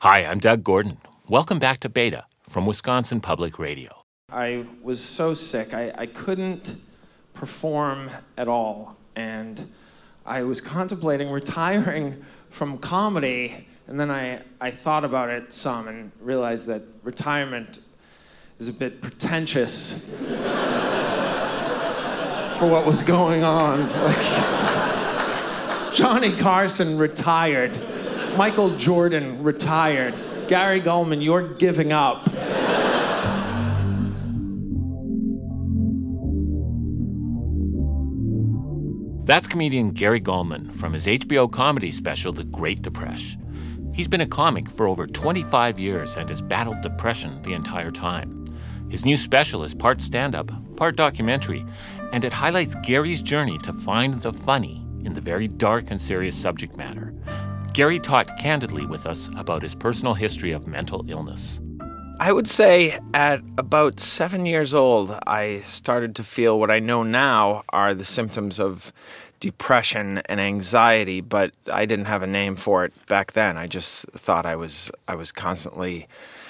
Hi, I'm Doug Gordon. Welcome back to Beta from Wisconsin Public Radio. I was so sick. I couldn't perform at all. And I was contemplating retiring from comedy. And then I thought about it some and realized that retirement is a bit pretentious for what was going on. Like, Johnny Carson retired. Michael Jordan retired. Gary Gulman, you're giving up. That's comedian Gary Gulman from his HBO comedy special, The Great Depression. He's been a comic for over 25 years and has battled depression the entire time. His new special is part stand-up, part documentary, and it highlights Gary's journey to find the funny in the very dark and serious subject matter. Gary talked candidly with us about his personal history of mental illness. I would say at about 7 years old, I started to feel what I know now are the symptoms of depression and anxiety, but I didn't have a name for it back then. I just thought I was constantly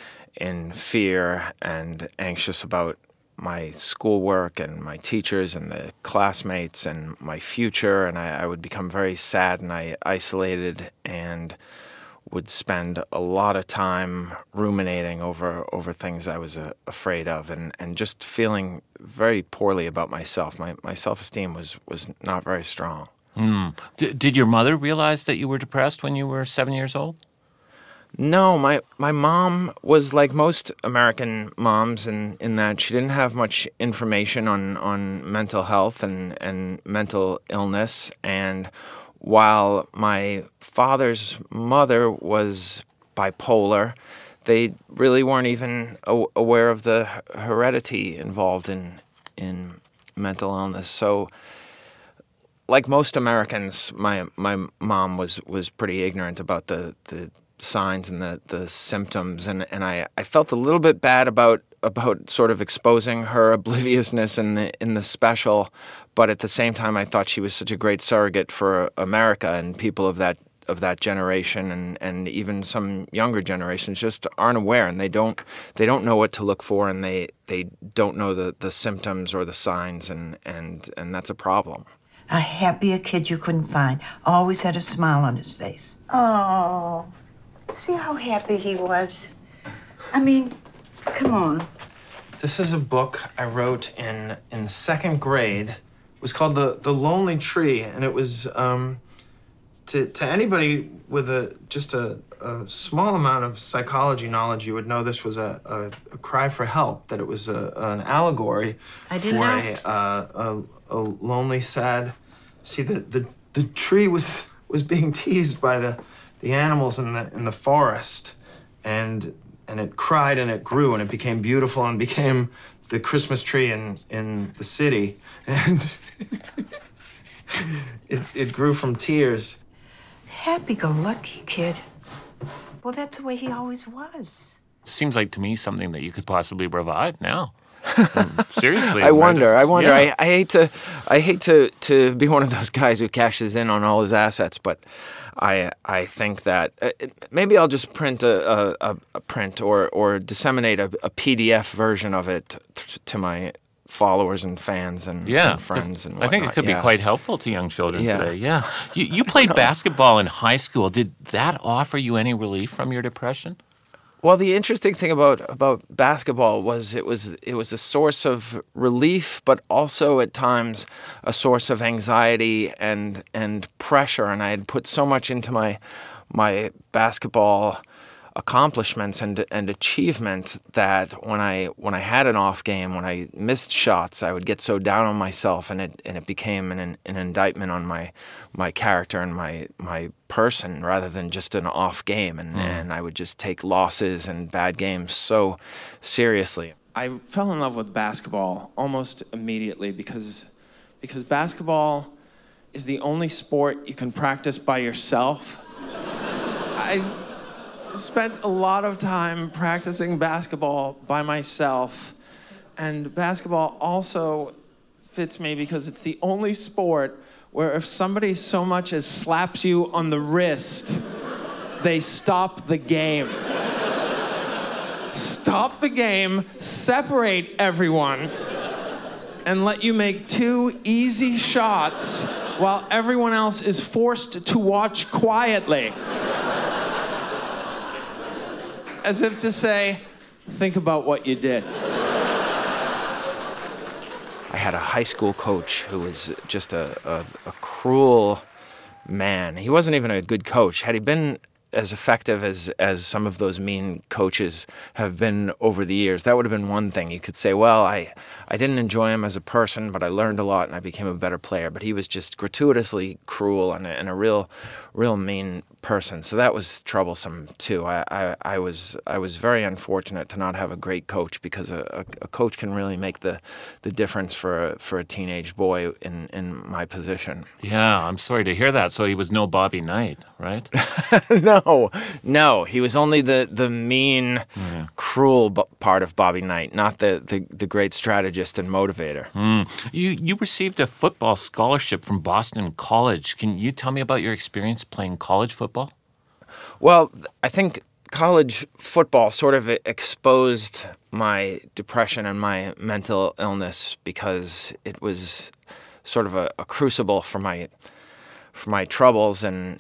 in fear and anxious about my schoolwork and my teachers and the classmates and my future, and I would become very sad and isolated and would spend a lot of time ruminating over things I was afraid of and just feeling very poorly about myself. My self-esteem was not very strong. Did your mother realize that you were depressed when you were 7 years old? No, my mom was like most American moms in that she didn't have much information on mental health and mental illness. And while my father's mother was bipolar, they really weren't even aware of the heredity involved in mental illness. So, like most Americans, my mom was pretty ignorant about the signs and the symptoms, and I felt a little bit bad about sort of exposing her obliviousness in the special, but at the same time I thought she was such a great surrogate for America, and people of that generation and even some younger generations just aren't aware, and they don't know what to look for, and they don't know the symptoms or the signs, and that's a problem. A happier kid you couldn't find. Always had a smile on his face. Oh, see how happy he was? I mean, come on. This is a book I wrote in second grade. It was called The Lonely Tree, and it was to anybody with just a small amount of psychology knowledge, you would know this was a cry for help, that it was an allegory for a lonely, sad. See, the tree was being teased by the animals in the forest, and it cried and it grew and it became beautiful and became the Christmas tree in the city, and it grew from tears. Happy-go-lucky kid. Well, that's the way he always was. Seems like to me something that you could possibly revive now. Seriously. I wonder. Yeah. I hate to be one of those guys who cashes in on all his assets, but I think that maybe I'll just print a print or disseminate a PDF version of it to my followers and fans and friends and whatnot. I think it could be quite helpful to young children today. Yeah. You played basketball in high school. Did that offer you any relief from your depression? Well, the interesting thing about basketball was it was a source of relief, but also at times a source of anxiety and pressure. And I had put so much into my basketball accomplishments and achievements that when I had an off game, when I missed shots, I would get so down on myself, and it became an indictment on my character and my person rather than just an off game, and I would just take losses and bad games so seriously. I fell in love with basketball almost immediately because basketball is the only sport you can practice by yourself. I spent a lot of time practicing basketball by myself, and basketball also fits me because it's the only sport where if somebody so much as slaps you on the wrist, they stop the game. Stop the game, separate everyone, and let you make 2 easy shots while everyone else is forced to watch quietly. As if to say, think about what you did. I had a high school coach who was just a cruel man. He wasn't even a good coach. Had he been as effective as some of those mean coaches have been over the years, that would have been one thing. You could say, well, I didn't enjoy him as a person, but I learned a lot and I became a better player. But he was just gratuitously cruel and a real mean person. So that was troublesome too. I was very unfortunate to not have a great coach, because a coach can really make the difference for a teenage boy in my position. Yeah, I'm sorry to hear that. So he was no Bobby Knight, right? No, he was only the mean, cruel part of Bobby Knight, not the great strategist and motivator. You received a football scholarship from Boston College. Can you tell me about your experience playing college football? Well, I think college football sort of exposed my depression and my mental illness, because it was sort of a crucible for my troubles and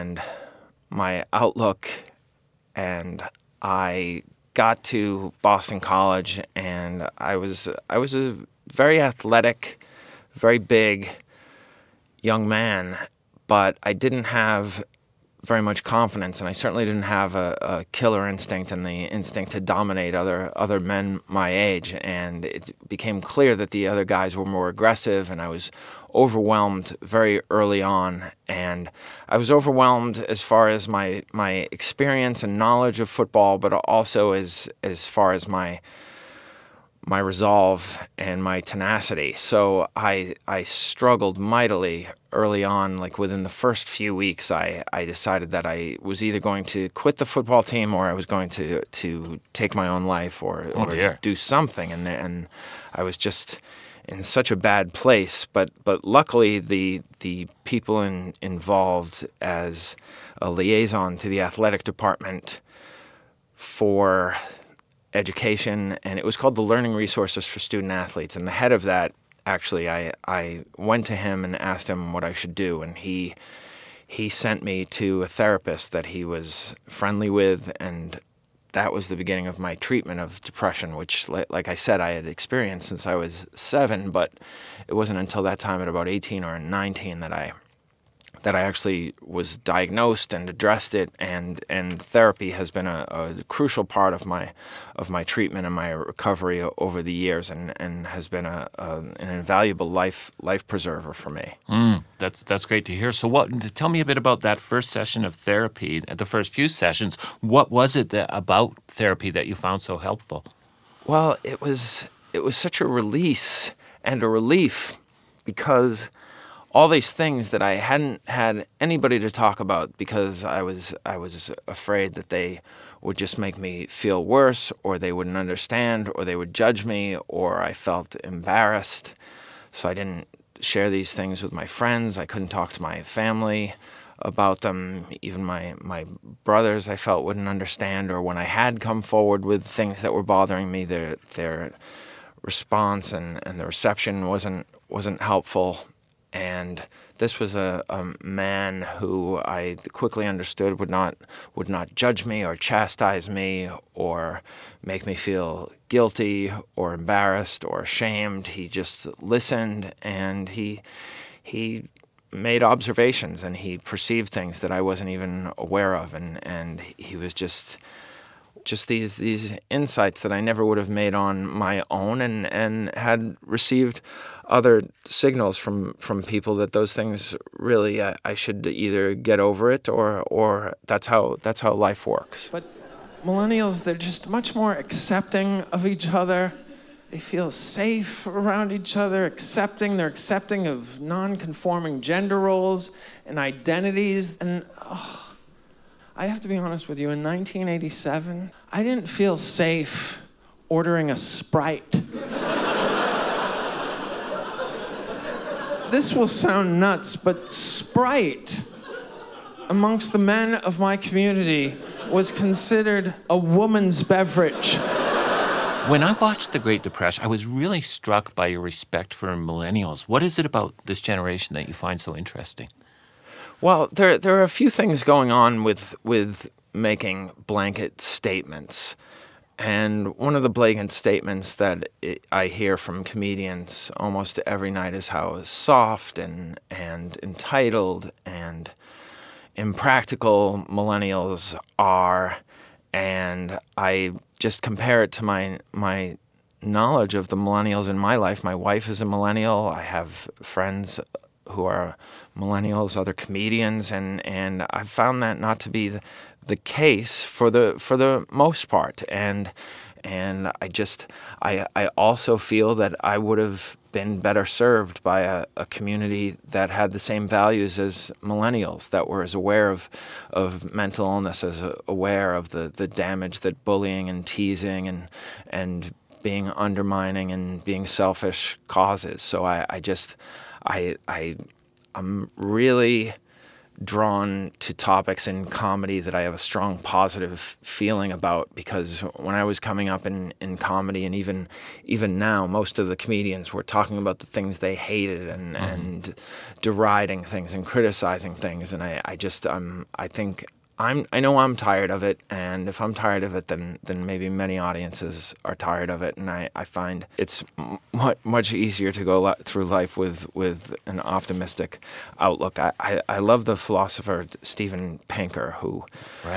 my outlook. And I got to Boston College, and I was a very athletic, very big young man, but I didn't have very much confidence, and I certainly didn't have a killer instinct and the instinct to dominate other men my age. And it became clear that the other guys were more aggressive, and I was overwhelmed very early on. And I was overwhelmed as far as my experience and knowledge of football, but also as far as my resolve and my tenacity. So I struggled mightily early on. Like within the first few weeks, I decided that I was either going to quit the football team, or I was going to take my own life, or do something. And I was just in such a bad place. But luckily, the people involved as a liaison to the athletic department for education, and it was called the Learning Resources for Student Athletes. And the head of that, actually, I went to him and asked him what I should do, and he sent me to a therapist that he was friendly with, and that was the beginning of my treatment of depression, which, like I said, I had experienced since I was 7, but it wasn't until that time at about 18 or 19 that I actually was diagnosed and addressed it, and therapy has been a crucial part of my treatment and my recovery over the years, and has been an invaluable life preserver for me. That's great to hear. So tell me a bit about that first session of therapy, the first few sessions. What was it about therapy that you found so helpful? Well, it was such a release and a relief, because all these things that I hadn't had anybody to talk about, because I was afraid that they would just make me feel worse, or they wouldn't understand, or they would judge me, or I felt embarrassed. So I didn't share these things with my friends. I couldn't talk to my family about them. Even my brothers, I felt, wouldn't understand, or when I had come forward with things that were bothering me, their response and the reception wasn't helpful. And this was a man who I quickly understood would not judge me or chastise me or make me feel guilty or embarrassed or ashamed. He just listened, and he made observations, and he perceived things that I wasn't even aware of, and he was just these insights that I never would have made on my own, and had received other signals from people that those things really I should either get over it or that's how life works. But millennials, they're just much more accepting of each other. They feel safe around each other, they're accepting of non-conforming gender roles and identities. And I have to be honest with you, in 1987, I didn't feel safe ordering a Sprite. This will sound nuts, but Sprite amongst the men of my community was considered a woman's beverage. When I watched The Great Depression, I was really struck by your respect for millennials. What is it about this generation that you find so interesting? Well, there are a few things going on with making blanket statements. And one of the blatant statements that I hear from comedians almost every night is how soft and entitled and impractical millennials are. And I just compare it to my knowledge of the millennials in my life. My wife is a millennial. I have friends who are millennials, other comedians, and I've found that not to be the case for the most part. And I also feel that I would have been better served by a community that had the same values as millennials, that were as aware of mental illness, as aware of the damage that bullying and teasing and being undermining and being selfish causes. So I'm really drawn to topics in comedy that I have a strong positive feeling about, because when I was coming up in comedy, and even now, most of the comedians were talking about the things they hated and deriding things and criticizing things, and I know I'm tired of it, and if I'm tired of it, then maybe many audiences are tired of it, and I find it's much easier to go through life with an optimistic outlook. I love the philosopher Steven Pinker, who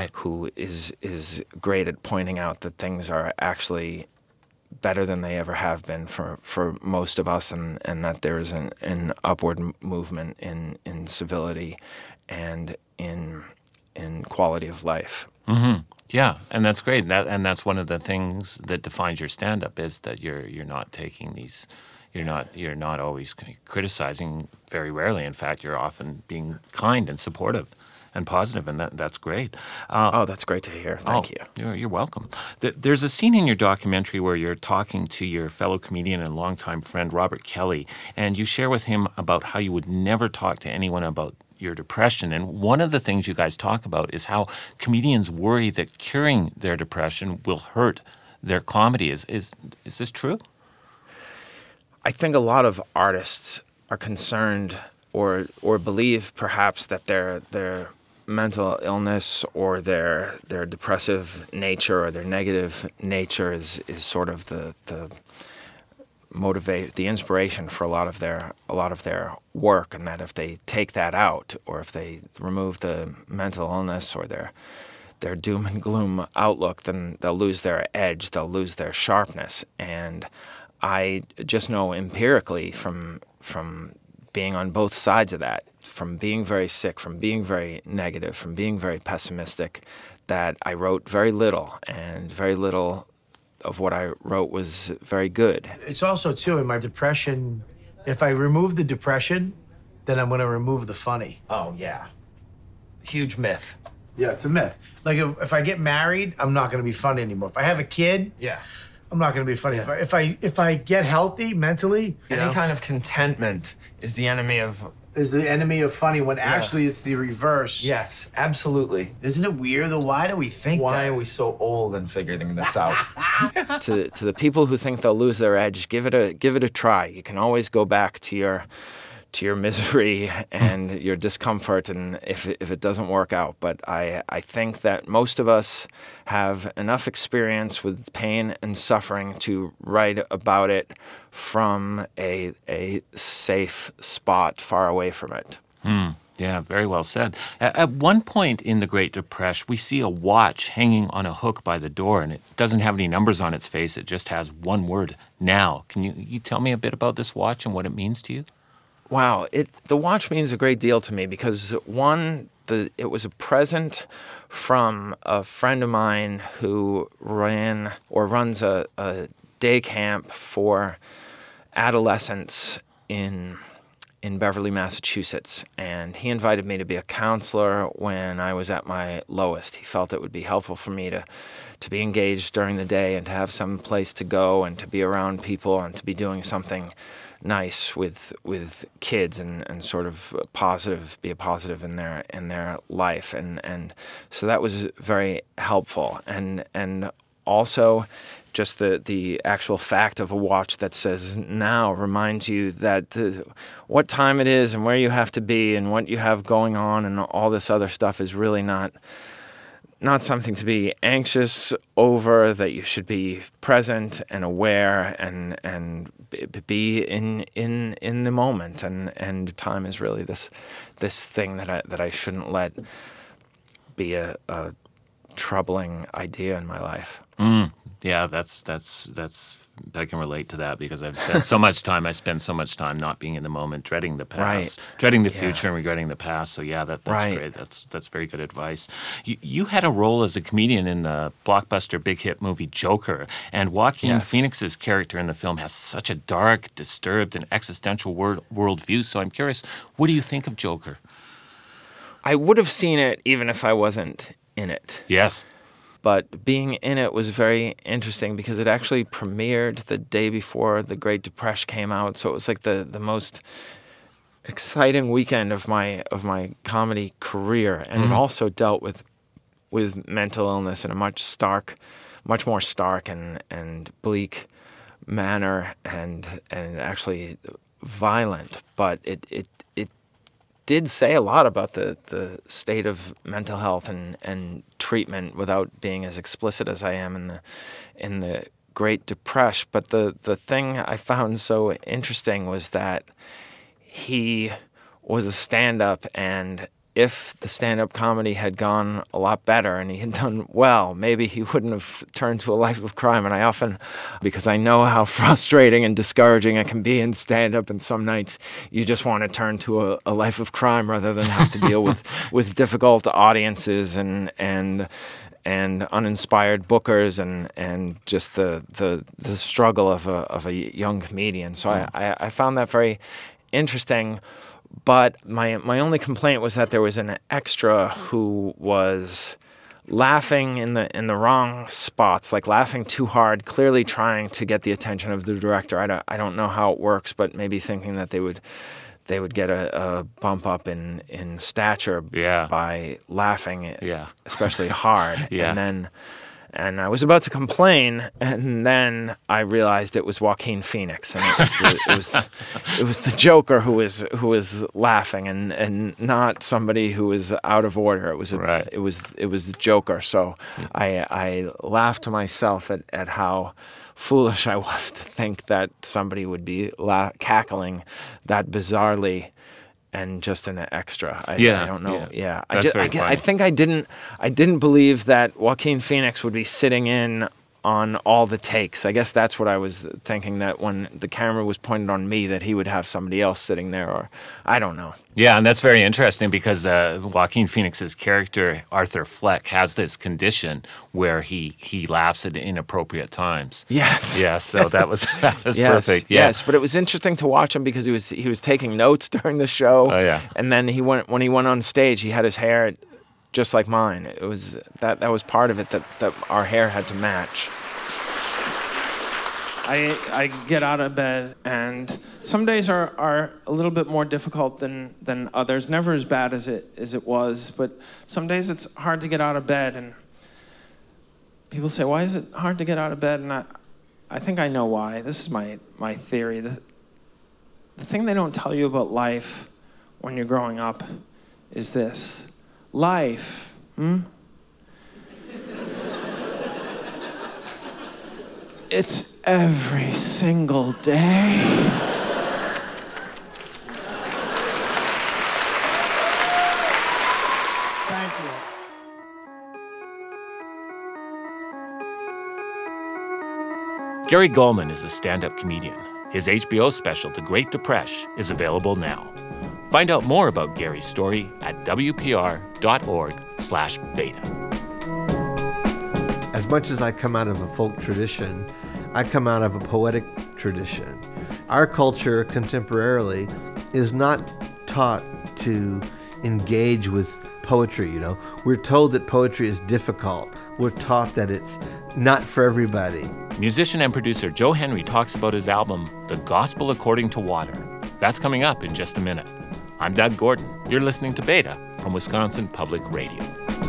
is great at pointing out that things are actually better than they ever have been for most of us, and that there is an upward movement in civility and in quality of life. Mm-hmm. Yeah, and that's great. And that's one of the things that defines your stand-up, is that you're not taking these, you're not always criticizing. Very rarely, in fact, you're often being kind and supportive and positive, and that's great. That's great to hear. Thank you. You're welcome. There's a scene in your documentary where you're talking to your fellow comedian and longtime friend Robert Kelly, and you share with him about how you would never talk to anyone about your depression. And one of the things you guys talk about is how comedians worry that curing their depression will hurt their comedy. Is this true? I think a lot of artists are concerned or believe perhaps that their mental illness or their depressive nature or their negative nature is sort of the motivate the inspiration for a lot of their work, and that if they take that out, or if they remove the mental illness or their doom and gloom outlook, then they'll lose their edge, they'll lose their sharpness. And I just know empirically from being on both sides of that, from being very sick, from being very negative, from being very pessimistic, that I wrote very little, and very little of what I wrote was very good. It's also, too, in my depression, if I remove the depression, then I'm going to remove the funny. Oh, yeah. Huge myth. Yeah, it's a myth. Like, if I get married, I'm not going to be funny anymore. If I have a kid, I'm not going to be funny. Yeah. If I get healthy mentally, Any kind of contentment is the enemy of funny, when actually it's the reverse. Yes, absolutely. Isn't it weird, though? Why do we think Why that? are we so old and figuring this out? To the people who think they'll lose their edge, give it a try. You can always go back to your misery and your discomfort, and if it doesn't work out. But I think that most of us have enough experience with pain and suffering to write about it from a safe spot far away from it. Yeah, very well said. At one point in The Great Depression, we see a watch hanging on a hook by the door, and it doesn't have any numbers on its face. It just has one word, now. Can you tell me a bit about this watch and what it means to you? Wow, the watch means a great deal to me because, one, it was a present from a friend of mine who runs a day camp for adolescents in in Beverly, Massachusetts, and he invited me to be a counselor when I was at my lowest. He felt it would be helpful for me to be engaged during the day and to have some place to go and to be around people and to be doing something nice with kids and sort of be a positive in their life, and so that was very helpful, and also just the actual fact of a watch that says now reminds you that what time it is and where you have to be and what you have going on and all this other stuff is really not something to be anxious over, that you should be present and aware and be in the moment, and time is really this thing that I shouldn't let be a troubling idea in my life. Yeah, that's I can relate to that because I've spent so much time. I spend so much time not being in the moment, dreading the past, dreading the future, and regretting the past. So yeah, that's great. That's very good advice. You had a role as a comedian in the blockbuster big hit movie Joker, and Joaquin Phoenix's character in the film has such a dark, disturbed, and existential worldview. So I'm curious, what do you think of Joker? I would have seen it even if I wasn't in it. Yes. But being in it was very interesting because it actually premiered the day before the Great Depression came out. So it was like the most exciting weekend of my comedy career, and it also dealt with mental illness in a much more stark and bleak manner, and actually violent. But it did say a lot about the state of mental health and treatment without being as explicit as I am in the Great Depression. But the thing I found so interesting was that he was a stand-up, and if the stand-up comedy had gone a lot better and he had done well, maybe he wouldn't have turned to a life of crime. And I often, because I know how frustrating and discouraging it can be in stand-up, and some nights you just want to turn to a life of crime rather than have to deal with difficult audiences and uninspired bookers and just the struggle of a young comedian. So I found that very interesting. But my only complaint was that there was an extra who was laughing in the wrong spots, like laughing too hard, clearly trying to get the attention of the director. I don't know how it works, but maybe thinking that they would get a bump up in stature by laughing, especially hard. And I was about to complain, and then I realized it was Joaquin Phoenix, and it was the Joker who was laughing, and not somebody who was out of order. It was the Joker. So I laughed to myself at how foolish I was to think that somebody would be cackling that bizarrely. And just an extra. I don't know. Yeah. I think I didn't believe that Joaquin Phoenix would be sitting in on all the takes. I guess that's what I was thinking, that when the camera was pointed on me, that he would have somebody else sitting there, or I don't know. Yeah, and that's very interesting because Joaquin Phoenix's character, Arthur Fleck, has this condition where he laughs at inappropriate times. Yes. Yes, so that was perfect. Yeah. Yes, but it was interesting to watch him because he was taking notes during the show. Oh, yeah. And then when he went on stage, he had his hair just like mine. It was that was part of it, that our hair had to match. I get out of bed, and some days are a little bit more difficult than others. Never as bad as it was, but some days it's hard to get out of bed, and people say, "Why is it hard to get out of bed?" And I think I know why. This is my theory. The thing they don't tell you about life when you're growing up is this. Life, it's every single day. Thank you. Gary Gulman is a stand-up comedian. His HBO special, The Great Depression, is available now. Find out more about Gary's story at wpr.org/beta. As much as I come out of a folk tradition, I come out of a poetic tradition. Our culture contemporarily is not taught to engage with poetry, you know. We're told that poetry is difficult. We're taught that it's not for everybody. Musician and producer Joe Henry talks about his album, The Gospel According to Water. That's coming up in just a minute. I'm Doug Gordon. You're listening to Beta from Wisconsin Public Radio.